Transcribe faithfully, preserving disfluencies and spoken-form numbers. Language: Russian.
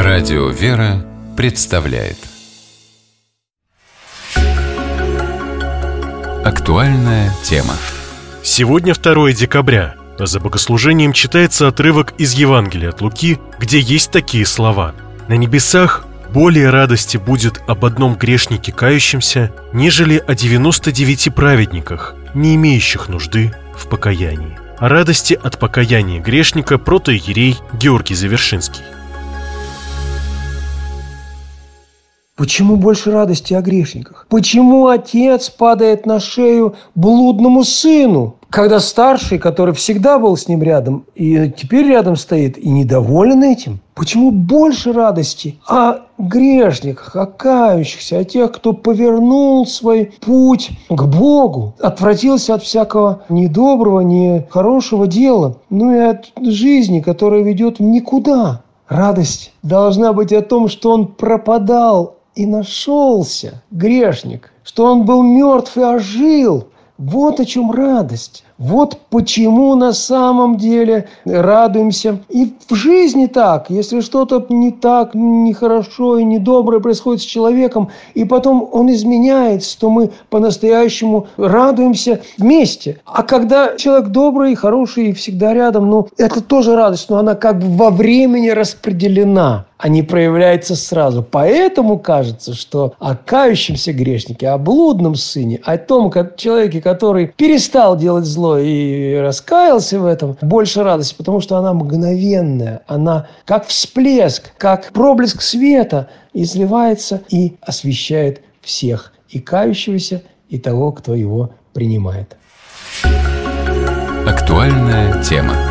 Радио «Вера» представляет актуальная тема. Сегодня второе декабря. За богослужением читается отрывок из Евангелия от Луки, где есть такие слова: «На небесах более радости будет об одном грешнике кающемся, нежели о девяноста девяти праведниках, не имеющих нужды в покаянии». О радости от покаяния грешника протоиерей Георгий Завершинский. Почему больше радости о грешниках? Почему отец падает на шею блудному сыну, когда старший, который всегда был с ним рядом, и теперь рядом стоит, и недоволен этим? Почему больше радости о грешниках, о кающихся, о тех, кто повернул свой путь к Богу, отвратился от всякого недоброго, нехорошего дела, ну и от жизни, которая ведет в никуда? Радость должна быть о том, что он пропадал и нашелся, грешник, что он был мертв и ожил. Вот о чем радость. Вот почему на самом деле радуемся. И в жизни так. Если что-то не так, нехорошо и недоброе происходит с человеком, и потом он изменяется, то мы по-настоящему радуемся вместе. А когда человек добрый, хороший и всегда рядом, ну, это тоже радость, но она как бы во времени распределена, а не проявляется сразу. Поэтому кажется, что о кающемся грешнике, о блудном сыне, о том как человеке, который перестал делать зло и раскаялся в этом, больше радости, потому что она мгновенная, она как всплеск, как проблеск света изливается и освещает всех, и кающегося, и того, кто его принимает. Актуальная тема.